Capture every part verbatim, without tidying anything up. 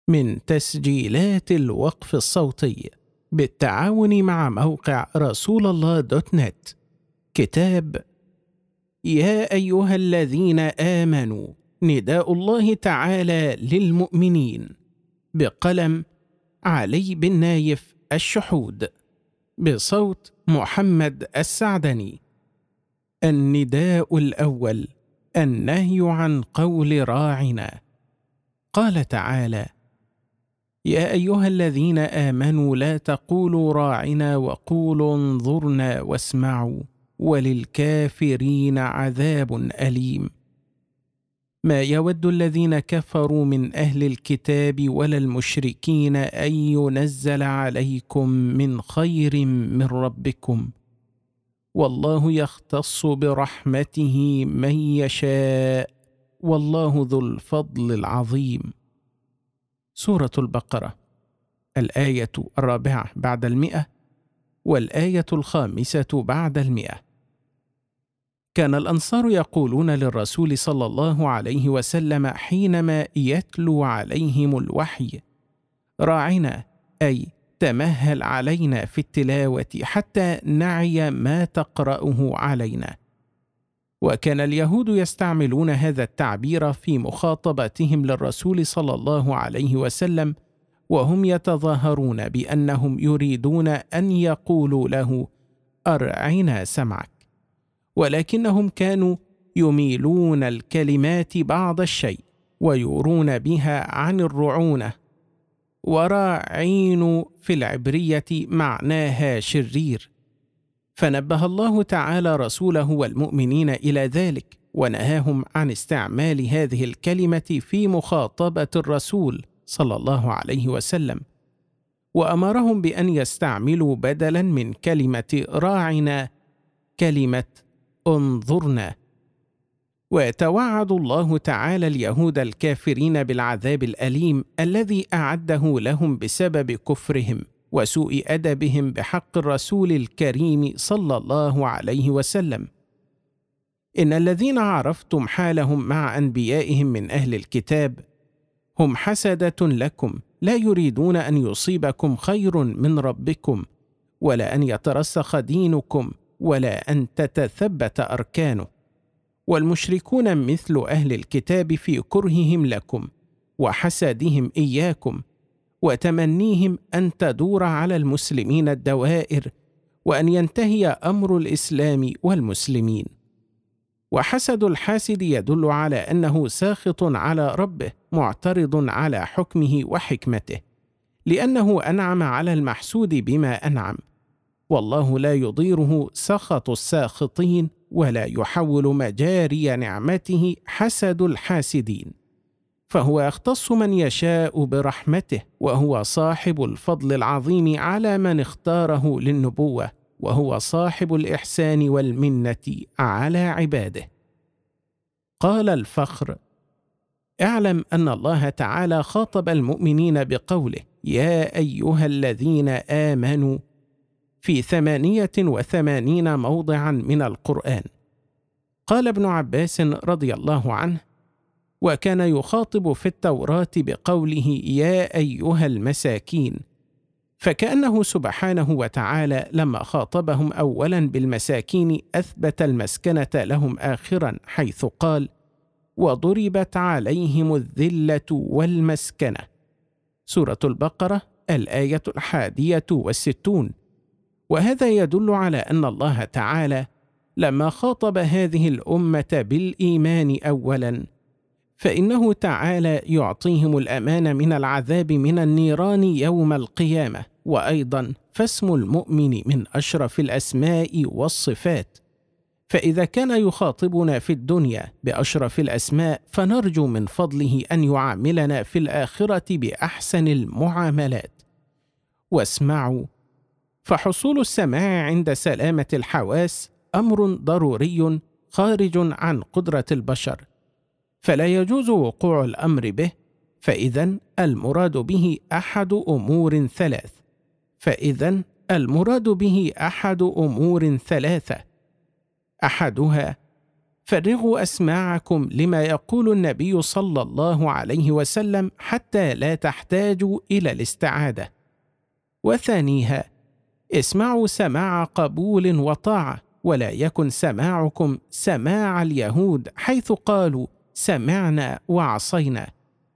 من تسجيلات الوقف الصوتي بالتعاون مع موقع رسول الله دوت نت. كتاب يا أيها الذين آمنوا، نداء الله تعالى للمؤمنين، بقلم علي بن نايف الشحود، بصوت محمد السعدني. النداء الأول: النهي عن قول راعنا. قال تعالى: يا أيها الذين آمنوا لا تقولوا راعنا وقولوا انظرنا واسمعوا وللكافرين عذاب أليم. ما يود الذين كفروا من أهل الكتاب ولا المشركين أن ينزل عليكم من خير من ربكم، والله يختص برحمته من يشاء، والله ذو الفضل العظيم. سورة البقرة، الآية الرابعة بعد المئة والآية الخامسة بعد المئة. كان الأنصار يقولون للرسول صلى الله عليه وسلم حينما يتلو عليهم الوحي: راعنا، أي تمهل علينا في التلاوة حتى نعي ما تقرأه علينا. وكان اليهود يستعملون هذا التعبير في مخاطبتهم للرسول صلى الله عليه وسلم، وهم يتظاهرون بأنهم يريدون أن يقولوا له: أرعنا سمعك، ولكنهم كانوا يميلون الكلمات بعض الشيء ويرون بها عن الرعونة. وراعين في العبرية معناها شرير، فنبه الله تعالى رسوله والمؤمنين إلى ذلك، ونهاهم عن استعمال هذه الكلمة في مخاطبة الرسول صلى الله عليه وسلم، وأمرهم بأن يستعملوا بدلا من كلمة راعنا كلمة انظرنا. ويتوعد الله تعالى اليهود الكافرين بالعذاب الأليم الذي أعده لهم بسبب كفرهم وسوء أدبهم بحق الرسول الكريم صلى الله عليه وسلم. إن الذين عرفتم حالهم مع أنبيائهم من أهل الكتاب هم حسدة لكم، لا يريدون أن يصيبكم خير من ربكم، ولا أن يترسخ دينكم، ولا أن تتثبت أركانه. والمشركون مثل أهل الكتاب في كرههم لكم وحسدهم إياكم وتمنيهم أن تدور على المسلمين الدوائر، وأن ينتهي أمر الإسلام والمسلمين. وحسد الحاسد يدل على أنه ساخط على ربه، معترض على حكمه وحكمته، لأنه أنعم على المحسود بما أنعم، والله لا يضيره سخط الساخطين، ولا يحول مجاري نعمته حسد الحاسدين، فهو يختص من يشاء برحمته، وهو صاحب الفضل العظيم على من اختاره للنبوة، وهو صاحب الإحسان والمنة على عباده. قال الفخر: اعلم أن الله تعالى خاطب المؤمنين بقوله: يا أيها الذين آمنوا، في ثمانية وثمانين موضعا من القرآن. قال ابن عباس رضي الله عنه: وكان يخاطب في التوراة بقوله يا أيها المساكين، فكأنه سبحانه وتعالى لما خاطبهم أولا بالمساكين أثبت المسكنة لهم آخرا، حيث قال: وضربت عليهم الذلة والمسكنة. سورة البقرة، الآية الحادية والستون. وهذا يدل على أن الله تعالى لما خاطب هذه الأمة بالإيمان أولا، فإنه تعالى يعطيهم الأمان من العذاب من النيران يوم القيامة. وأيضا فاسم المؤمن من أشرف الأسماء والصفات، فإذا كان يخاطبنا في الدنيا بأشرف الأسماء، فنرجو من فضله أن يعاملنا في الآخرة بأحسن المعاملات. واسمعوا، فحصول السماع عند سلامة الحواس أمر ضروري خارج عن قدرة البشر، فلا يجوز وقوع الأمر به، فإذن المراد به أحد أمور ثلاث فإذن المراد به أحد أمور ثلاثة أحدها فرغوا أسماعكم لما يقول النبي صلى الله عليه وسلم حتى لا تحتاجوا إلى الاستعادة. وثانيها: اسمعوا سماع قبول وطاعة، ولا يكن سماعكم سماع اليهود حيث قالوا سمعنا وعصينا.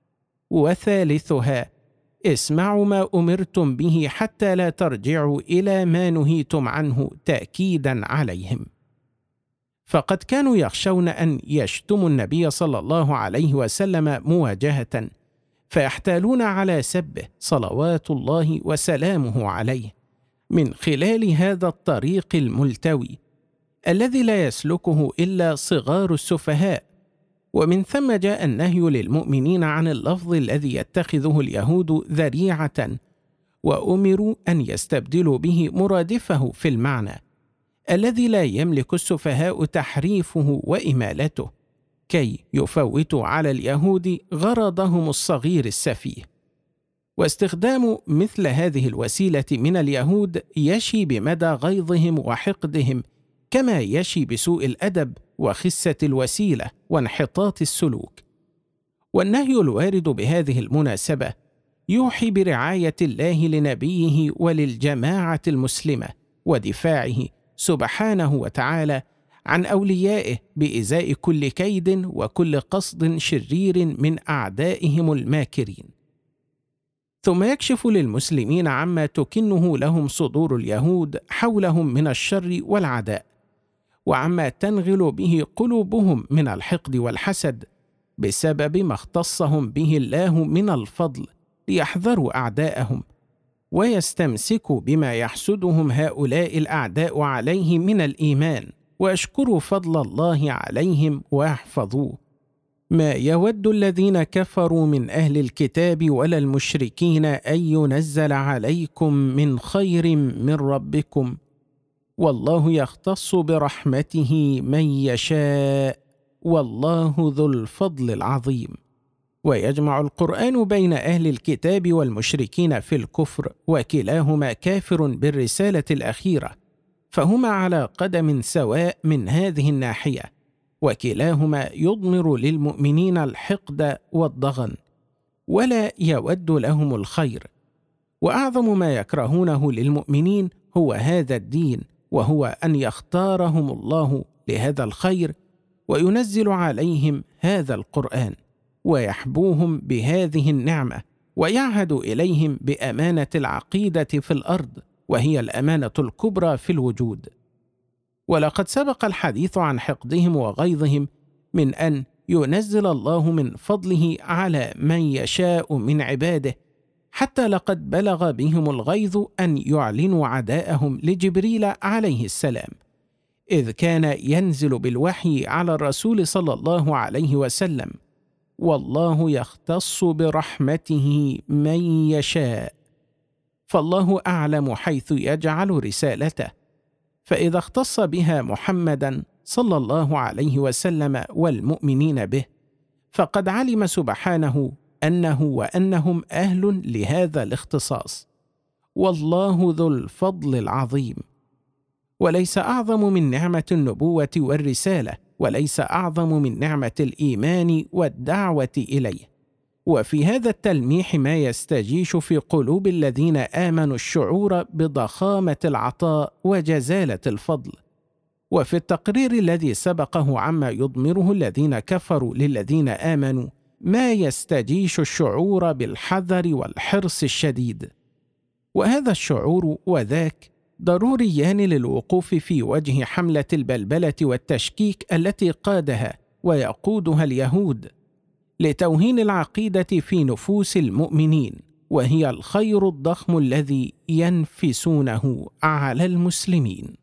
وثالثها: اسمعوا ما أمرتم به حتى لا ترجعوا إلى ما نهيتم عنه تأكيدا عليهم. فقد كانوا يخشون أن يشتموا النبي صلى الله عليه وسلم مواجهة، فيحتالون على سبه صلوات الله وسلامه عليه من خلال هذا الطريق الملتوي الذي لا يسلكه إلا صغار السفهاء. ومن ثم جاء النهي للمؤمنين عن اللفظ الذي يتخذه اليهود ذريعة، وأمروا أن يستبدلوا به مرادفه في المعنى الذي لا يملك السفهاء تحريفه وإمالته، كي يفوتوا على اليهود غرضهم الصغير السفيه. واستخدام مثل هذه الوسيلة من اليهود يشي بمدى غيظهم وحقدهم، كما يشي بسوء الأدب وخسة الوسيلة وانحطاط السلوك. والنهي الوارد بهذه المناسبة يوحي برعاية الله لنبيه وللجماعة المسلمة ودفاعه سبحانه وتعالى عن أوليائه بإزاء كل كيد وكل قصد شرير من أعدائهم الماكرين. ثم يكشف للمسلمين عما تكنه لهم صدور اليهود حولهم من الشر والعداء، وعما تنغل به قلوبهم من الحقد والحسد بسبب ما اختصهم به الله من الفضل، ليحذروا أعداءهم ويستمسكوا بما يحسدهم هؤلاء الأعداء عليه من الإيمان، ويشكروا فضل الله عليهم ويحفظوه. ما يود الذين كفروا من أهل الكتاب ولا المشركين أن ينزل عليكم من خير من ربكم، والله يختص برحمته من يشاء، والله ذو الفضل العظيم. ويجمع القرآن بين أهل الكتاب والمشركين في الكفر، وكلاهما كافر بالرسالة الأخيرة، فهما على قدم سواء من هذه الناحية، وكلاهما يضمر للمؤمنين الحقد والضغن، ولا يود لهم الخير. وأعظم ما يكرهونه للمؤمنين هو هذا الدين، وهو أن يختارهم الله لهذا الخير وينزل عليهم هذا القرآن، ويحبوهم بهذه النعمة، ويعهد إليهم بأمانة العقيدة في الأرض، وهي الأمانة الكبرى في الوجود. ولقد سبق الحديث عن حقدهم وغيظهم من أن ينزل الله من فضله على من يشاء من عباده، حتى لقد بلغ بهم الغيظ أن يعلنوا عداءهم لجبريل عليه السلام، إذ كان ينزل بالوحي على الرسول صلى الله عليه وسلم: والله يختص برحمته من يشاء. فالله أعلم حيث يجعل رسالته، فإذا اختص بها محمدا صلى الله عليه وسلم والمؤمنين به، فقد علم سبحانه أنه وأنهم أهل لهذا الاختصاص، والله ذو الفضل العظيم. وليس أعظم من نعمة النبوة والرسالة، وليس أعظم من نعمة الإيمان والدعوة إليه. وفي هذا التلميح ما يستجيش في قلوب الذين آمنوا الشعور بضخامة العطاء وجزالة الفضل، وفي التقرير الذي سبقه عما يضمره الذين كفروا للذين آمنوا ما يستجيش الشعور بالحذر والحرص الشديد. وهذا الشعور وذاك ضروريان للوقوف في وجه حملة البلبلة والتشكيك التي قادها ويقودها اليهود لتوهين العقيدة في نفوس المؤمنين، وهي الخير الضخم الذي ينفسونه على المسلمين.